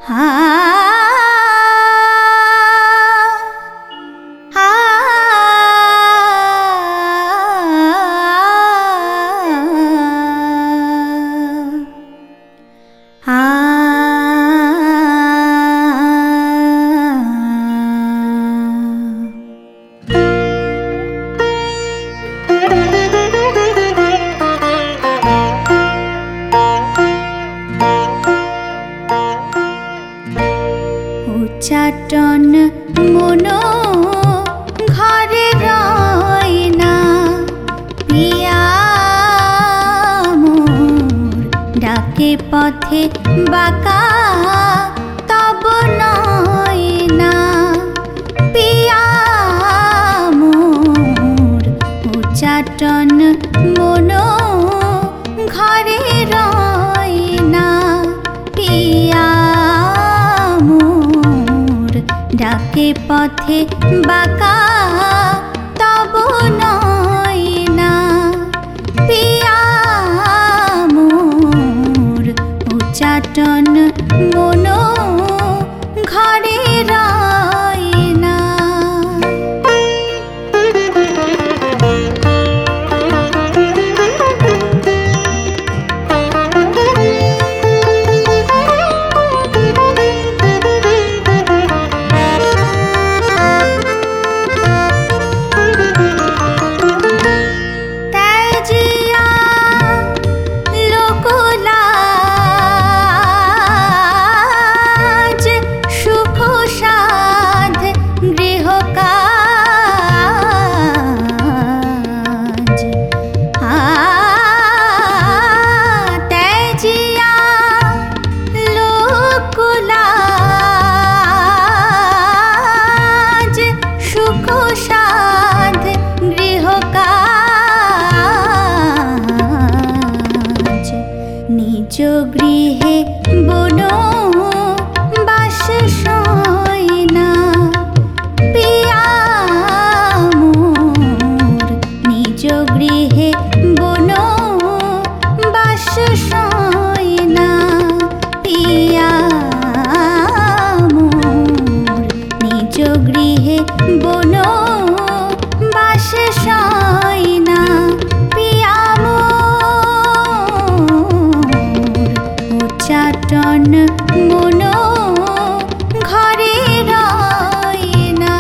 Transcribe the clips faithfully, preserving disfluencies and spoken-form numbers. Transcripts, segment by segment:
চাটন মনো ঘরে রয় না পিয়া মোর ডাকে পথে বাঁকা তব নয় না পিয়া মোর চাটন মনো ঘরে রয় না পিয়া ডাকে পথে বাঁকা তব নয় না পিয়া মোর উচ্চাটন মনো ঘরে রয় না। নিজ গৃহে বনো বাস সয় না পিয়া মোর নিজ গৃহে বনো বাস সয় না পিয়া মোর নিজ গৃহে বনো বাস সয় না পিয়া চাটন মনো ঘরে রয় না।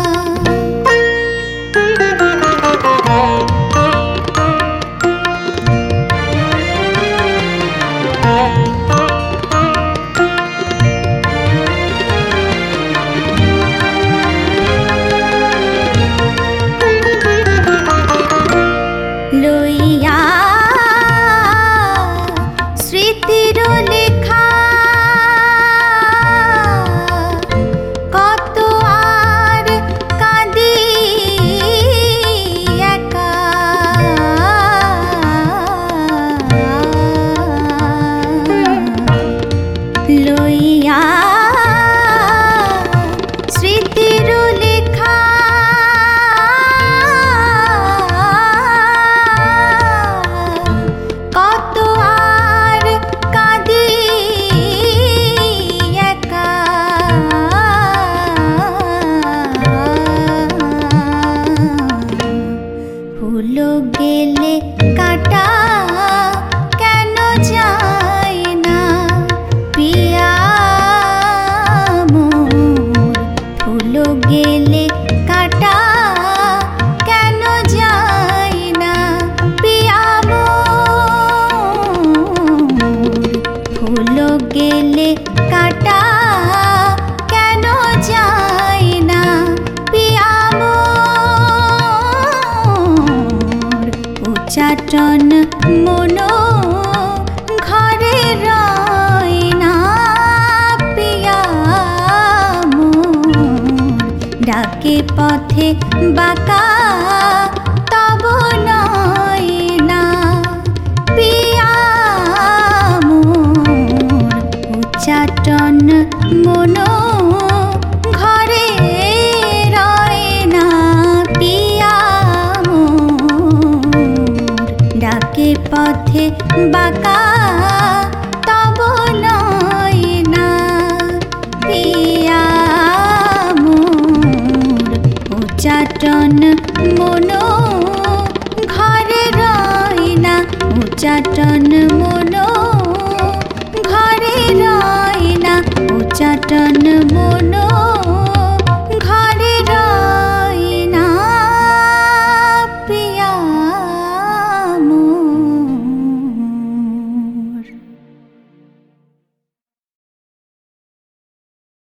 লইয়া স্মৃতির লেখা কত আর কাঁদি একা লইয়া স্মৃতির লেখা কত আর কাঁদি একা ফুল গেলে কাটা কেন যায় না পিয়া মোর ফুল গেলে কাটা কেন যায় না পিয়া ফুল গেলে কাটা কেন যায় না পিয়া মোর উচ্চাটন মনো ঘরে রয় না পিয়া মোর ডাকে পথে বাঁকা তব নয় না পিয়া চাটন মনো ঘরে রয় না পিয়া মোর ডাকে পথে বাঁকা তব নয় না উচ্চাটন মনো ঘরে রয় না উচ্চাটন